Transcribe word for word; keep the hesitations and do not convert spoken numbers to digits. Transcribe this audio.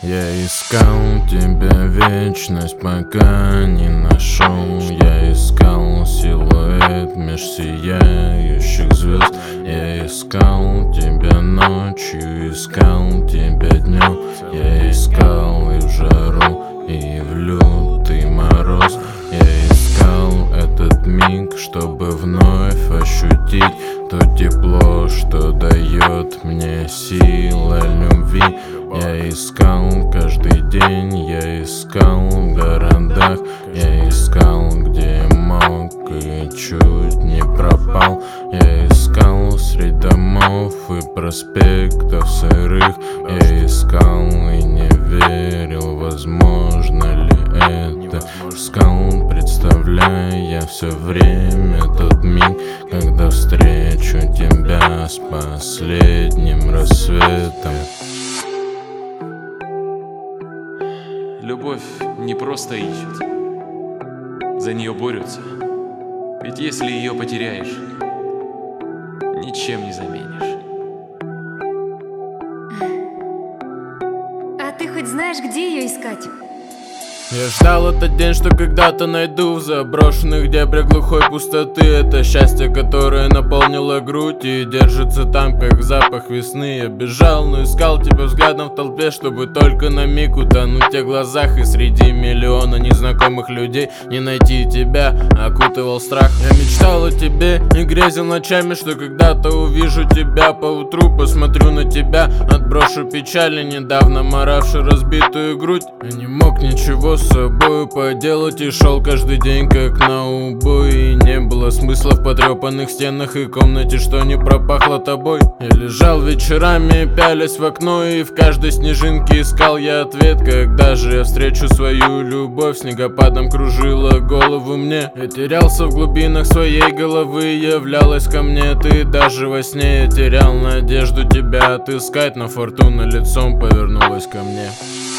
Я искал тебя вечность, пока не нашел. Я искал силуэт меж сияющих звезд. Я искал тебя ночью, искал тебя днем. Я искал и в жару, и в лютый мороз. Я искал этот миг, чтобы вновь ощутить то тепло, что дает мне сила любви. Я искал каждый день, я искал в городах. Я искал, где мог и чуть не пропал. Я искал среди домов и проспектов сырых. Я искал и не верил, возможно ли это. Искал, представляя все время тот миг, когда встречу тебя с последним рассветом. Любовь не просто ищут, за нее борются. Ведь если ее потеряешь, ничем не заменишь. А ты хоть знаешь, где ее искать? Я ждал этот день, что когда-то найду в заброшенных дебрях глухой пустоты. Это счастье, которое наполнило грудь и держится там, как запах весны. Я бежал, но искал тебя взглядом в толпе, чтобы только на миг утонуть в тех глазах. И среди миллиона незнакомых людей не найти тебя окутывал страх. Я мечтал о тебе и грезил ночами, что когда-то увижу тебя поутру. Посмотрю на тебя, отброшу печали, недавно моравшую разбитую грудь. Я не мог ничего с собой поделать и шел каждый день как на убой. И не было смысла в потрепанных стенах и комнате, что не пропахло тобой. Я лежал вечерами, пялясь в окно, и в каждой снежинке искал я ответ. Когда же я встречу свою любовь? Снегопадом кружила голову мне. Я терялся в глубинах своей головы, являлась ко мне ты. Даже во сне я терял надежду тебя отыскать, но фортуна лицом повернулась ко мне.